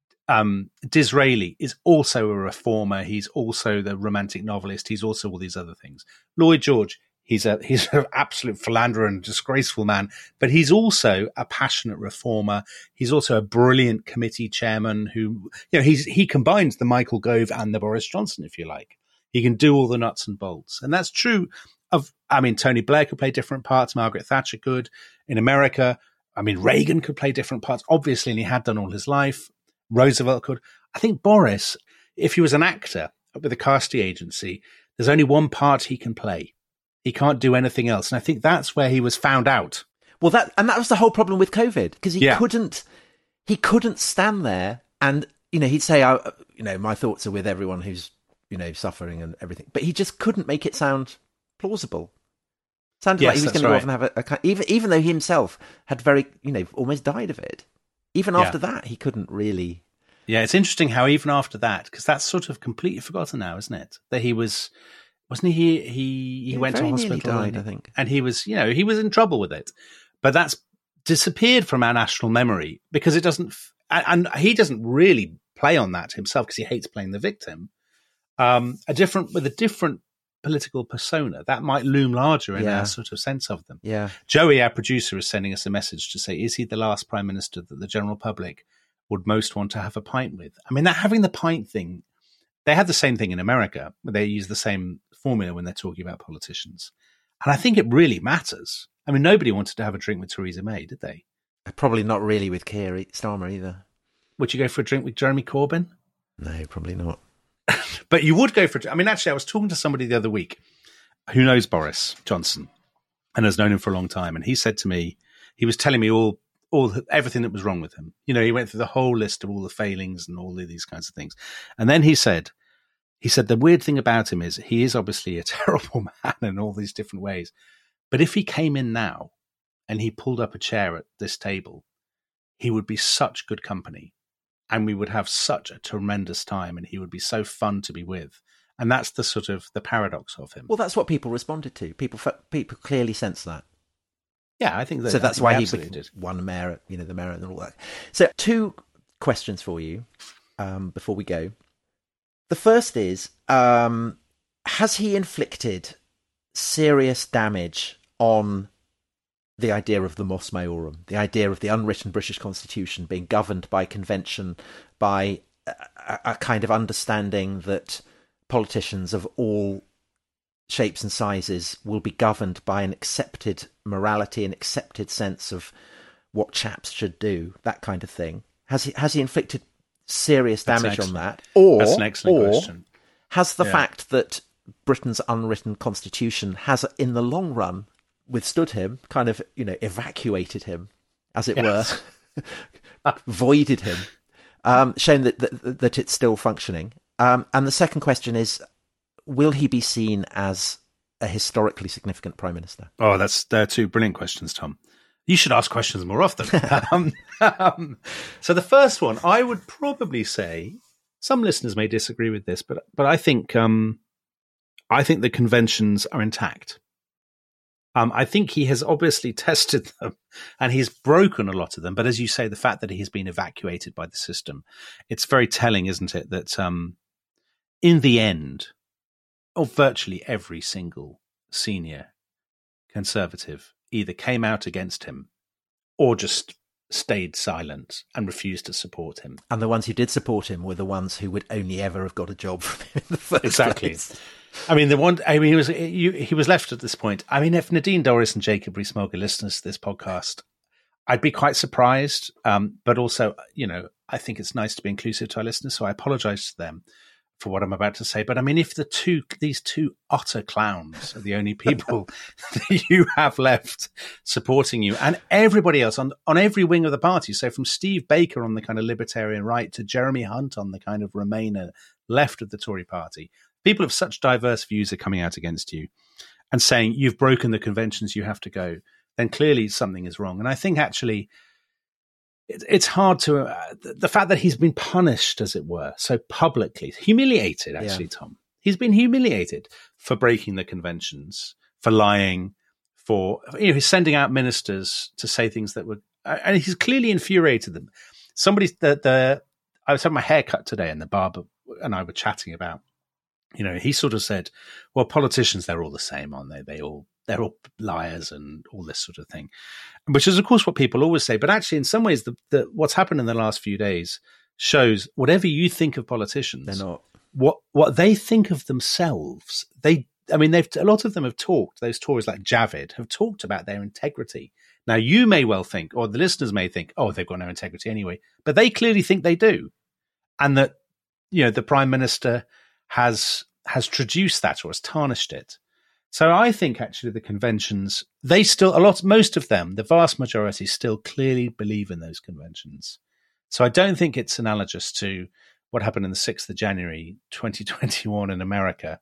Um, Disraeli is also a reformer. He's also the romantic novelist. He's also all these other things. Lloyd George, he's a he's an absolute philanderer and disgraceful man, but he's also a passionate reformer. He's also a brilliant committee chairman who, you know, he's he combines the Michael Gove and the Boris Johnson, if you like. He can do all the nuts and bolts, and that's true of. I mean, Tony Blair could play different parts. Margaret Thatcher could. In America, I mean, Reagan could play different parts, obviously, and he had done all his life. Roosevelt could. I think Boris, if he was an actor with a casting agency, there's only one part he can play. He can't do anything else. And I think that's where he was found out. Well, that and that was the whole problem with COVID, because he Yeah. couldn't he couldn't stand there and, you know, he'd say, I, you know, my thoughts are with everyone who's, you know, suffering and everything. But he just couldn't make it sound plausible. Sounded Yes, like he was that's going to go right. off and have a, a kind- even even though he himself had very, you know, almost died of it. Even Yeah. after that, he couldn't really. Yeah, it's interesting how even after that, because that's sort of completely forgotten now, isn't it? That he was, wasn't he? He he Yeah, went to very nearly hospital, died, and, I think. and he was, you know, he was in trouble with it. But that's disappeared from our national memory because it doesn't, f- and, and he doesn't really play on that himself because he hates playing the victim. Um, a different with a different political persona that might loom larger in Yeah. our sort of sense of them. Yeah. Joey, our producer, is sending us a message to say, is he the last prime minister that the general public would most want to have a pint with? I mean, that having the pint thing, they have the same thing in America, where they use the same formula when they're talking about politicians. And I think it really matters. I mean, nobody wanted to have a drink with Theresa May, did they? Probably not really with Keir Starmer either. Would you go for a drink with Jeremy Corbyn? No, probably not. But you would go for it. I mean, actually, I was talking to somebody the other week who knows Boris Johnson and has known him for a long time. And he said to me, he was telling me all, all everything that was wrong with him. You know, he went through the whole list of all the failings and all of these kinds of things. And then he said, he said, the weird thing about him is he is obviously a terrible man in all these different ways. But if he came in now and he pulled up a chair at this table, he would be such good company. And we would have such a tremendous time, and he would be so fun to be with. And that's the sort of the paradox of him. Well, that's what people responded to. People people clearly sense that. Yeah, I think that. So that's I think why they he absolutely became did. won mayor, you know, the mayor and all that. So two questions for you um, before we go. The first is, um, has he inflicted serious damage on the idea of the Mos Maiorum, the idea of the unwritten British Constitution being governed by convention, by a, a kind of understanding that politicians of all shapes and sizes will be governed by an accepted morality, an accepted sense of what chaps should do, that kind of thing? Has he has he inflicted serious damage on that? Or, That's an excellent or question. has the Yeah. fact that Britain's unwritten constitution has, in the long run, withstood him, kind of, you know, evacuated him, as it Yes. were, voided him, um, shown that, that that it's still functioning? Um, and the second question is, will he be seen as a historically significant prime minister? Oh, that's they're two brilliant questions, Tom. You should ask questions more often. um, um, so the first one, I would probably say, some listeners may disagree with this, but but I think um, I think the conventions are intact. Um, I think he has obviously tested them, and he's broken a lot of them. But as you say, the fact that he has been evacuated by the system, it's very telling, isn't it? That um, in the end, of virtually every single senior Conservative either came out against him or just stayed silent and refused to support him. And the ones who did support him were the ones who would only ever have got a job from him in the first Exactly. place. I mean, the one. I mean, he was he, he was left at this point. I mean, if Nadine Dorries and Jacob Rees-Mogg are listeners to this podcast, I'd be quite surprised. Um, but also, you know, I think it's nice to be inclusive to our listeners, so I apologise to them for what I'm about to say. But I mean, if the two these two utter clowns are the only people that you have left supporting you, and everybody else on on every wing of the party, so from Steve Baker on the kind of libertarian right to Jeremy Hunt on the kind of Remainer left of the Tory party, people of such diverse views are coming out against you and saying you've broken the conventions, you have to go, then clearly something is wrong. And I think actually it, it's hard to, uh, the, the fact that he's been punished, as it were, so publicly, humiliated, actually, yeah. Tom. He's been humiliated for breaking the conventions, for lying, for, you know, he's sending out ministers to say things that were, and he's clearly infuriated them. Somebody, the, the, I was having my hair cut today and the barber and I were chatting about, you know, he sort of said, well, politicians, they're all the same, aren't they? They all, they're all liars and all this sort of thing, which is, of course, what people always say. But actually, in some ways, the, the, what's happened in the last few days shows whatever you think of politicians, they're not. What, what they think of themselves, they, I mean, they've, a lot of them have talked, those Tories like Javid have talked about their integrity. Now, you may well think, or the listeners may think, oh, they've got no integrity anyway, but they clearly think they do. And that, you know, the Prime Minister has has traduced that or has tarnished it. So I think actually the conventions, they still, a lot, most of them, the vast majority still clearly believe in those conventions. So I don't think it's analogous to what happened on the sixth of January, twenty twenty-one in America.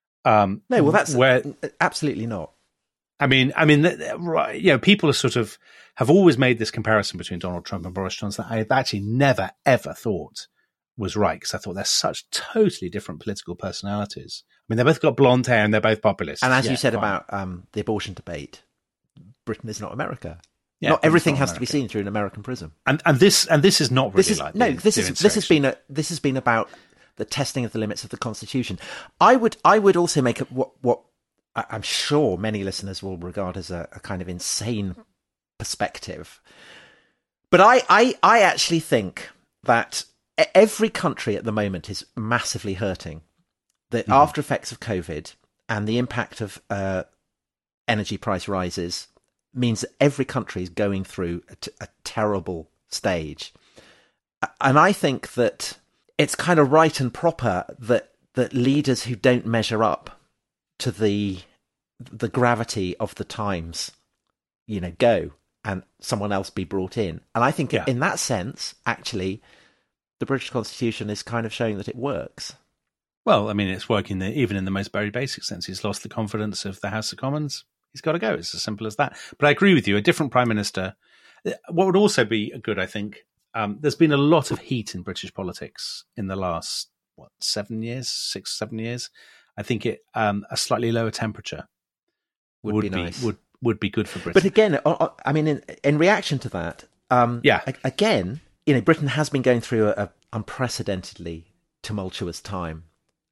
Um, no, well, that's where, absolutely not. I mean, I mean, right, you know, people are sort of have always made this comparison between Donald Trump and Boris Johnson that I've actually never, ever thought was right, because I thought they're such totally different political personalities. I mean, they've both got blonde hair and they're both populists. And as yeah, you said fine. about um, the abortion debate, Britain is not America. Yeah, not everything not has America. to be seen through an American prism. And and this and this is not really this is, like no. the, This the is this has been a this has been about the testing of the limits of the Constitution. I would I would also make a, what what I'm sure many listeners will regard as a, a kind of insane perspective, but I I, I actually think that every country at the moment is massively hurting. The mm-hmm. after effects of COVID and the impact of uh, energy price rises means that every country is going through a, t- a terrible stage. And I think that it's kind of right and proper that, that leaders who don't measure up to the the gravity of the times, you know, go and someone else be brought in. And I think yeah. in that sense, actually, the British Constitution is kind of showing that it works. Well, I mean, it's working there, even in the most very basic sense. He's lost the confidence of the House of Commons. He's got to go. It's as simple as that. But I agree with you. A different Prime Minister. What would also be good, I think, um, there's been a lot of heat in British politics in the last, what, seven years, six, seven years. I think it um, a slightly lower temperature would, would be, be nice. would, would be good for Britain. But again, I mean, in, in reaction to that, um, yeah. again, you know, Britain has been going through a, a unprecedentedly tumultuous time.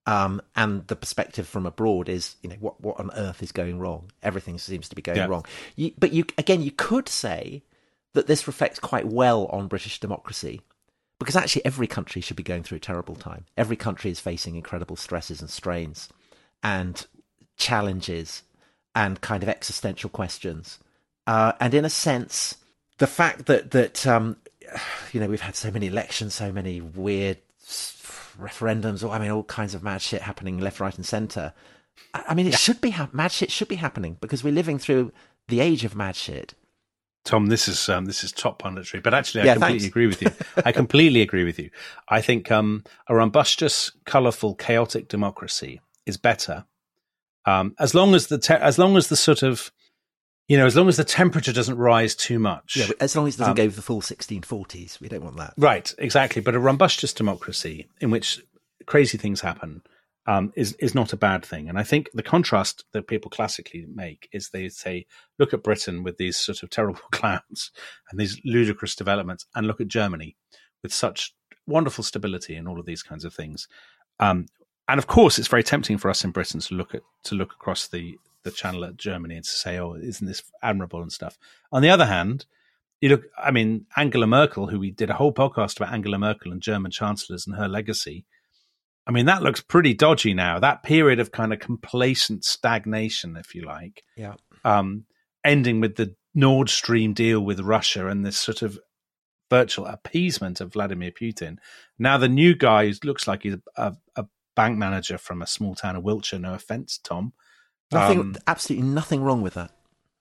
Um, and the perspective from abroad is, you know, what, what on earth is going wrong? Everything seems to be going yeah. wrong. You, but you again, you could say that this reflects quite well on British democracy, because actually every country should be going through a terrible time. Every country is facing incredible stresses and strains and challenges and kind of existential questions. Uh, and in a sense, the fact that, that um, you know, we've had so many elections, so many weird referendums, or I mean, all kinds of mad shit happening left, right, and centre. I mean, it yeah. should be ha- mad shit should be happening because we're living through the age of mad shit. Tom, this is um, this is top punditry, but actually, I yeah, completely thanks. agree with you. I completely agree with you. I think um, a rumbustious, colourful, chaotic democracy is better um, as long as the te- as long as the sort of you know as long as the temperature doesn't rise too much. Yeah, as long as it doesn't um, go the full sixteen forties, we don't want that. Right, exactly. But a rumbustious democracy in which crazy things happen um, is is not a bad thing. And I think the contrast that people classically make is they say, look at Britain with these sort of terrible clowns and these ludicrous developments, and look at Germany with such wonderful stability and all of these kinds of things. Um, and of course, it's very tempting for us in Britain to look at to look across the the channel at Germany and to say, oh, isn't this admirable and stuff. On the other hand, you look, I mean, Angela Merkel, who we did a whole podcast about Angela Merkel and German chancellors and her legacy. I mean, that looks pretty dodgy now. That period of kind of complacent stagnation, if you like, yeah, um, ending with the Nord Stream deal with Russia and this sort of virtual appeasement of Vladimir Putin. Now the new guy looks like he's a, a bank manager from a small town of Wiltshire. No offense, Tom. Nothing, um, absolutely nothing wrong with that.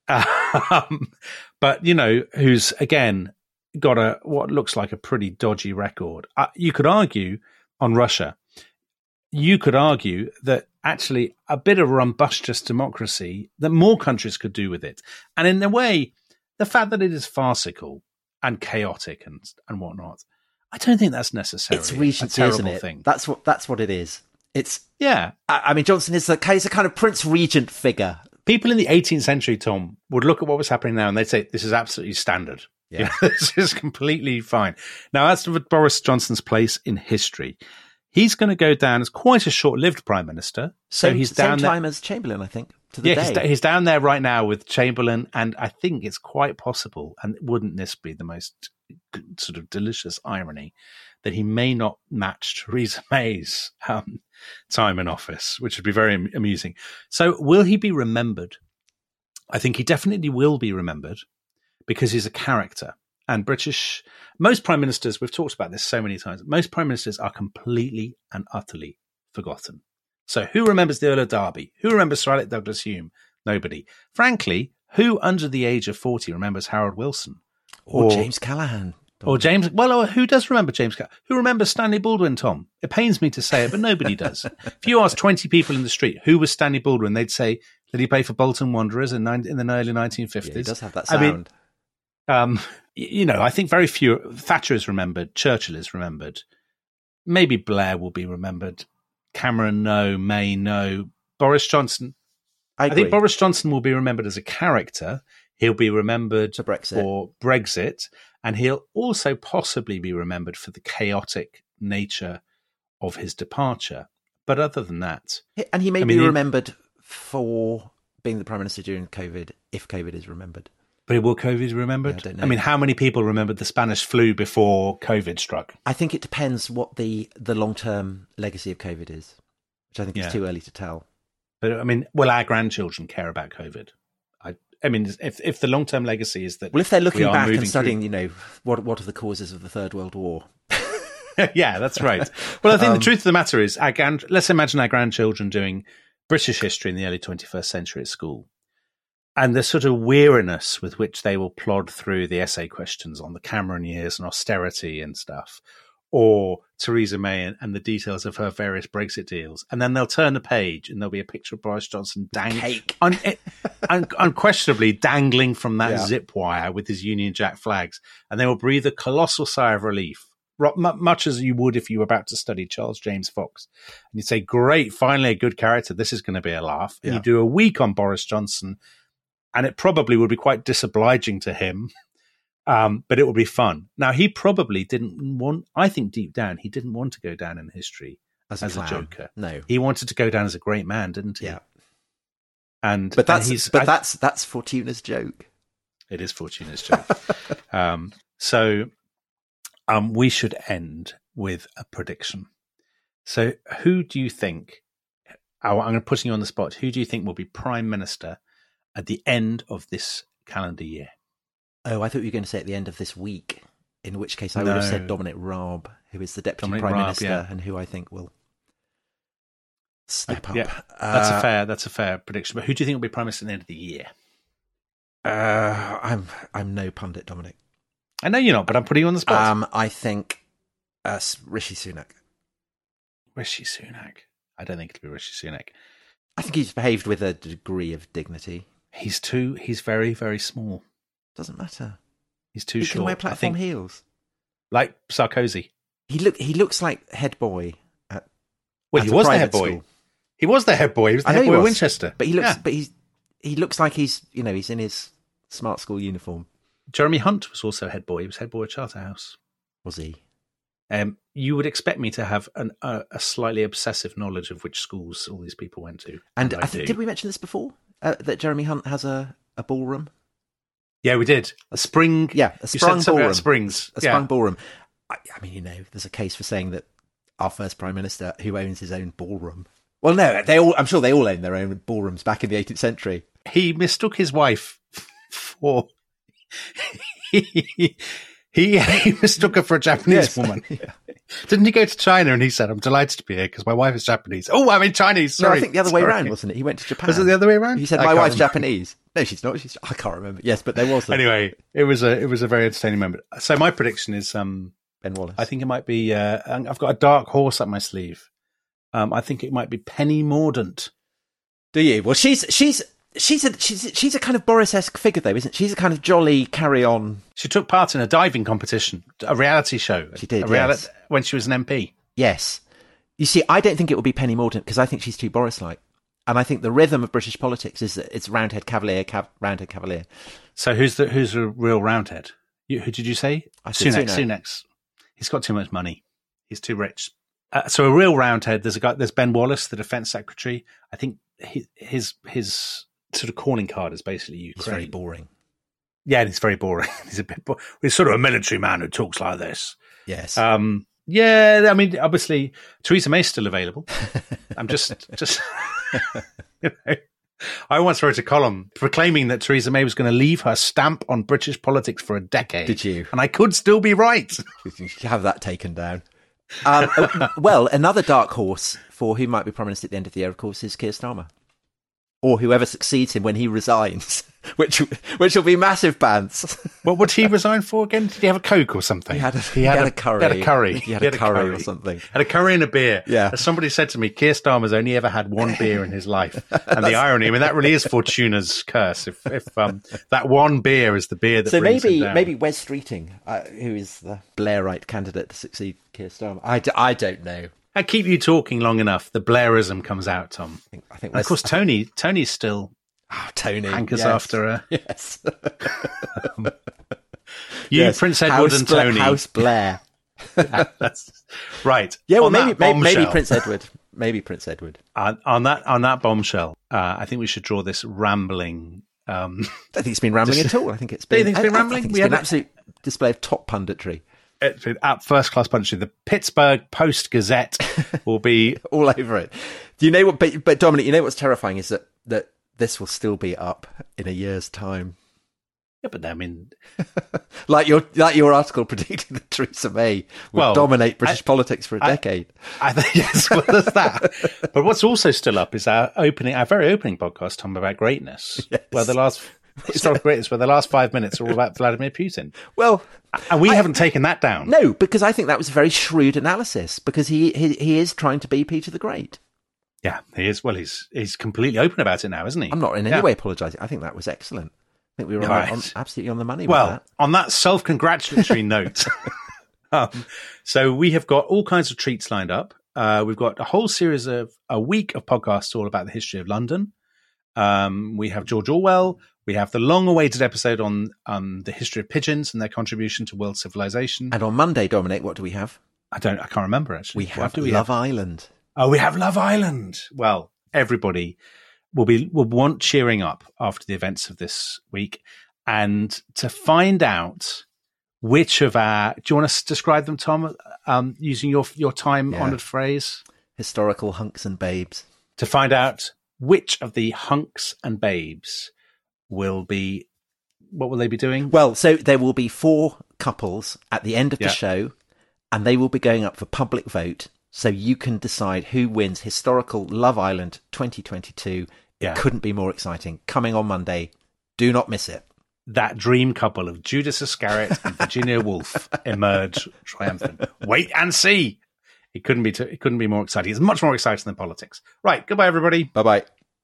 Um, but, you know, who's, again, got a what looks like a pretty dodgy record. Uh, you could argue on Russia, you could argue that actually a bit of rumbustious democracy, that more countries could do with it. And in a way, the fact that it is farcical and chaotic and and whatnot, I don't think that's necessarily it's Regency, a terrible isn't it? thing. That's what, that's what it is. It's Yeah. I, I mean, Johnson is a, he's a kind of Prince Regent figure. People in the eighteenth century, Tom, would look at what was happening now and they'd say, this is absolutely standard. Yeah. You know, this is completely fine. Now, as for Boris Johnson's place in history, he's going to go down as quite a short-lived prime minister. So Same, he's down same time there. as Chamberlain, I think, to the Yeah, day. he's, da- he's down there right now with Chamberlain, and I think it's quite possible, and wouldn't this be the most sort of delicious irony, that he may not match Theresa May's um, time in office, which would be very am- amusing. So will he be remembered? I think he definitely will be remembered because he's a character. And British, most prime ministers, we've talked about this so many times, most prime ministers are completely and utterly forgotten. So who remembers the Earl of Derby? Who remembers Sir Alec Douglas Hume? Nobody. Frankly, who under the age of forty remembers Harold Wilson? Or, Or James Callaghan. Or James, well, or who does remember James Callaghan? Who remembers Stanley Baldwin, Tom? It pains me to say it, but nobody does. If you ask twenty people in the street, who was Stanley Baldwin, they'd say, did he play for Bolton Wanderers in, nine, in the early nineteen fifties? Yeah, he does have that I sound. mean, um, you know, I think very few, Thatcher is remembered, Churchill is remembered, maybe Blair will be remembered, Cameron, no, May, no, Boris Johnson. I, I think Boris Johnson will be remembered as a character. He'll be remembered For Brexit. for Brexit, and he'll also possibly be remembered for the chaotic nature of his departure. But other than that... And he may I be mean, remembered for being the Prime Minister during COVID, if COVID is remembered. But will COVID be remembered? Yeah, I don't know. I mean, how many people remembered the Spanish flu before COVID struck? I think it depends what the, the long-term legacy of COVID is, which I think Yeah. is too early to tell. But I mean, will our grandchildren care about COVID? I, I mean, if if the long-term legacy is that... Well, if they're looking we are back moving and studying, you know, what what are the causes of the Third World War? through... yeah, that's right. Well, I think Um, the truth of the matter is, our grand, let's imagine our grandchildren doing British history in the early twenty-first century at school. And the sort of weariness with which they will plod through the essay questions on the Cameron years and austerity and stuff, or Theresa May and, and the details of her various Brexit deals. And then they'll turn the page and there'll be a picture of Boris Johnson dang- Cake. un- un- unquestionably dangling from that Yeah. zip wire with his Union Jack flags. And they will breathe a colossal sigh of relief, ro- mu- much as you would if you were about to study Charles James Fox. And you'd say, great, finally a good character. This is going to be a laugh. And Yeah. you do a week on Boris Johnson, and it probably would be quite disobliging to him, um, but it would be fun. Now, he probably didn't want, I think deep down, he didn't want to go down in history as a, as a clown. Joker. No, He wanted to go down as a great man, didn't he? yeah, And but that's and he's, but I- that's that's Fortuna's joke. It is Fortuna's joke. um, so um, we should end with a prediction. So who do you think, oh, I'm going to put you on the spot, who do you think will be Prime Minister at the end of this calendar year? Oh, I thought you were going to say at the end of this week, in which case I would No. have said Dominic Raab, who is the Deputy Dominic Prime Raab, Minister yeah. and who I think will step up. Yeah, that's Uh, a fair that's a fair prediction. But who do you think will be Prime Minister at the end of the year? Uh, I'm I'm no pundit, Dominic. I know you're not, but I'm putting you on the spot. Um, I think uh, Rishi Sunak. Rishi Sunak. I don't think it'll be Rishi Sunak. I think he's behaved with a degree of dignity. He's too. He's very very small. Doesn't matter. He's too He short. can wear I platform think, heels. like Sarkozy. He look he looks like head boy at Well, at he a was the private head boy. school. He was the head boy. He was the I know head he boy at was, Winchester. But he looks Yeah. but he's he looks like he's you know, he's in his smart school uniform. Jeremy Hunt was also head boy. He was head boy at Charterhouse. Was he? Um, you would expect me to have an, uh, a slightly obsessive knowledge of which schools all these people went to. And I I think do. did we mention this before? Uh, that Jeremy Hunt has a, a ballroom? Yeah, we did. A spring. Yeah, a you said sprung something ballroom. about Springs. A yeah. sprung ballroom. I, I mean, you know, there's a case for saying that our first Prime Minister who owns his own ballroom. Well, no, they all. I'm sure they all owned their own ballrooms back in the eighteenth century. He mistook his wife for. he, he, he mistook her for a Japanese Yes. woman. Yeah. Didn't he go to China and he said, "I'm delighted to be here because my wife is Japanese." Oh, I'm in Chinese. No, Sorry. I think the other way Sorry. around, wasn't it? He went to Japan. Was it the other way around? He said, I "My can't wife's remember. Japanese." No, she's not. She's. I can't remember. Yes, but there was. A Anyway, it was a it was a very entertaining moment. So my prediction is, um, Ben Wallace. I think it might be. Uh, I've got a dark horse up my sleeve. Um, I think it might be Penny Mordaunt. Do you? Well, she's she's she's a she's she's a kind of Boris-esque figure, though, isn't she? She's a kind of jolly carry-on. She took part in a diving competition, a reality show. She did, a reality, yes. when she was an M P. Yes. You see, I don't think it will be Penny Mordaunt because I think she's too Boris-like. And I think the rhythm of British politics is that it's Roundhead Cavalier, cav- Roundhead Cavalier. So who's the who's the real Roundhead? You, who did you say? I said Sunak. Sunak. Sunak's. He's got too much money. He's too rich. Uh, so a real Roundhead. There's a guy. There's Ben Wallace, the Defence Secretary. I think he, his his sort of calling card is basically Ukraine. He's very boring. Yeah, and he's very boring. He's a bit. Bo- he's sort of a military man who talks like this. Yes. Um, yeah, I mean, obviously Theresa May's still available. I'm just, just, you know, I once wrote a column proclaiming that Theresa May was going to leave her stamp on British politics for a decade. Did you? And I could still be right. You should have that taken down. Um, uh, well, another dark horse for who might be Prime Minister at the end of the year, of course, is Keir Starmer. Or whoever succeeds him when he resigns, which which will be massive pants. What would he resign for again? Did he have a Coke or something? He had a, he had a curry. He had a curry. He had a curry or something. Had a curry and a beer. Yeah. As somebody said to me, Keir Starmer's only ever had one beer in his life. And the irony, I mean, that really is Fortuna's curse. If, if um, that one beer is the beer that So brings maybe him down. maybe Wes Streeting, uh, who is the Blairite candidate to succeed Keir Starmer. I, d- I don't know. I keep you talking long enough. The Blairism comes out, Tom. I think, I think And of Wes- course, Tony. Tony's still oh, Tony hankers yes. after her. Yes. You, Yes. Prince Edward, House and Bla- Tony. House Blair. That's right. Yeah, well, On maybe that maybe, maybe bombshell- Prince Edward. Maybe Prince Edward. on, on that on that bombshell. Uh, I think we should draw this rambling. Um, I don't think it's been rambling Just- at all. I think it's Do you been. think it's been I- I rambling? think We it's been an had- absolute display of top punditry at first class punchy. The Pittsburgh Post Gazette will be. all over it. Do you know what? But, but Dominic, you know what's terrifying is that that this will still be up in a year's time. Yeah, but I mean, Like your like your article predicting that Theresa May will Well, dominate British I- politics for a I- decade. I think yes, well, there's that. But what's also still up is our opening, our very opening podcast, Tom, about greatness. Yes. Where the last historic greatness, where the last five minutes are all about Vladimir Putin, Well, and we I- haven't taken that down. no, because I think that was a very shrewd analysis. Because he he, he is trying to be Peter the Great. Yeah, he is. Well, he's he's completely open about it now, isn't he? I'm not in any Yeah. way apologising. I think that was excellent. I think we were Yeah, on, right. on, absolutely on the money Well, with that. on that self-congratulatory note, um, so we have got all kinds of treats lined up. Uh, we've got a whole series of a week of podcasts all about the history of London. Um, we have George Orwell. We have the long-awaited episode on um, the history of pigeons and their contribution to world civilization. And on Monday, Dominic, what do we have? I don't. I can't remember actually. We What have do we Love have? Island. oh, we have Love Island. Well, everybody will be will want cheering up after the events of this week. And to find out which of our, do you want to describe them, Tom, um, using your your time-honoured yeah. phrase? Historical hunks and babes. To find out which of the hunks and babes will be, what will they be doing? Well, so there will be four couples at the end of yeah. the show, and they will be going up for public vote, so you can decide who wins Historical Love Island twenty twenty-two. Yeah. It couldn't be more exciting. Coming on Monday. Do not miss it. That dream couple of Judas Iscariot and Virginia Woolf emerge triumphant. Wait and see. It couldn't be. T- it couldn't be more exciting. It's much more exciting than politics. Right. Goodbye, everybody. Bye bye.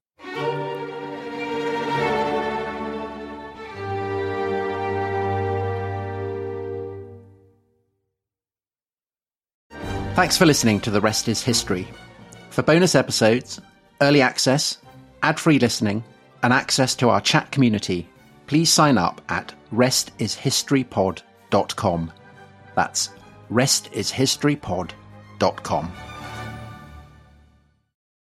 Thanks for listening to The Rest is History. For bonus episodes, early access, ad-free listening, and access to our chat community, please sign up at rest is history pod dot com. That's rest is history pod dot com.